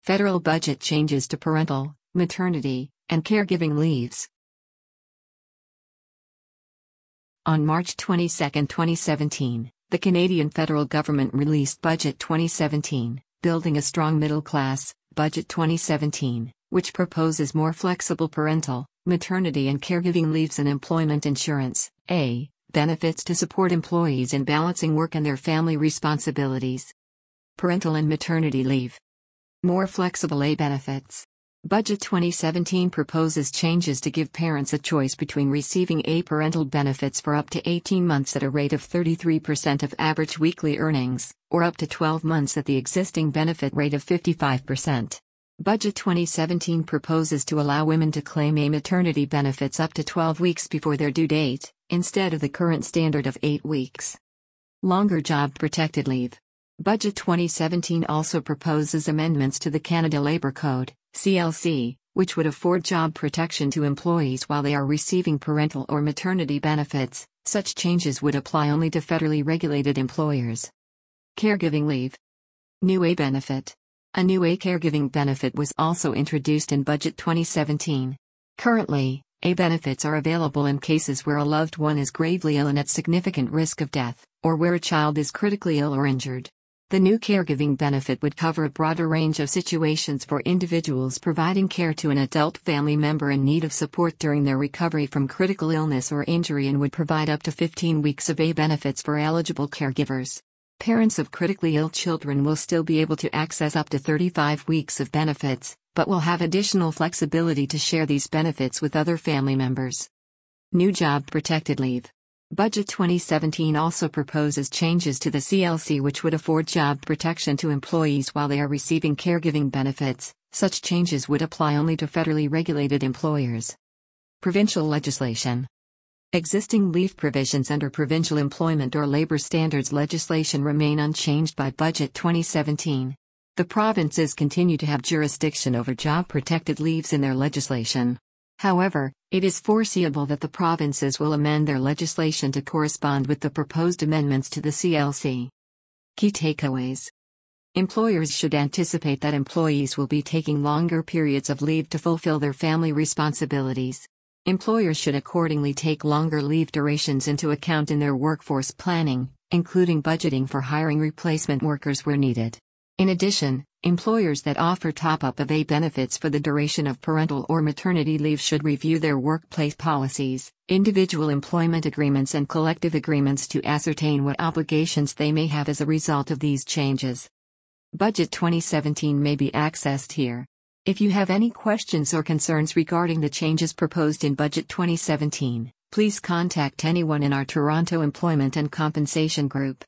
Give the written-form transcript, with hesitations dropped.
Federal budget changes to parental, maternity, and caregiving leaves. On March 22, 2017, the Canadian federal government released Budget 2017, Building a Strong Middle Class, Budget 2017, which proposes more flexible parental, maternity and caregiving leaves and employment insurance, benefits to support employees in balancing work and their family responsibilities. Parental and maternity leave. More flexible benefits. Budget 2017 proposes changes to give parents a choice between receiving parental benefits for up to 18 months at a rate of 33% of average weekly earnings, or up to 12 months at the existing benefit rate of 55%. Budget 2017 proposes to allow women to claim maternity benefits up to 12 weeks before their due date, instead of the current standard of 8 weeks. Longer job-protected leave. Budget 2017 also proposes amendments to the Canada Labour Code, CLC, which would afford job protection to employees while they are receiving parental or maternity benefits. Such changes would apply only to federally regulated employers. Caregiving leave. New benefit. A new caregiving benefit was also introduced in Budget 2017. Currently, benefits are available in cases where a loved one is gravely ill and at significant risk of death, or where a child is critically ill or injured. The new caregiving benefit would cover a broader range of situations for individuals providing care to an adult family member in need of support during their recovery from critical illness or injury and would provide up to 15 weeks of benefits for eligible caregivers. Parents of critically ill children will still be able to access up to 35 weeks of benefits, but will have additional flexibility to share these benefits with other family members. New job-protected leave. Budget 2017 also proposes changes to the CLC which would afford job protection to employees while they are receiving caregiving benefits. Such changes would apply only to federally regulated employers. Provincial legislation. Existing leave provisions under provincial employment or labor standards legislation remain unchanged by Budget 2017. The provinces continue to have jurisdiction over job-protected leaves in their legislation. However, it is foreseeable that the provinces will amend their legislation to correspond with the proposed amendments to the CLC. Key takeaways. Employers should anticipate that employees will be taking longer periods of leave to fulfill their family responsibilities. Employers should accordingly take longer leave durations into account in their workforce planning, including budgeting for hiring replacement workers where needed. In addition, employers that offer top-up of benefits for the duration of parental or maternity leave should review their workplace policies, individual employment agreements and collective agreements to ascertain what obligations they may have as a result of these changes. Budget 2017 may be accessed here. If you have any questions or concerns regarding the changes proposed in Budget 2017, please contact anyone in our Toronto Employment and Compensation Group.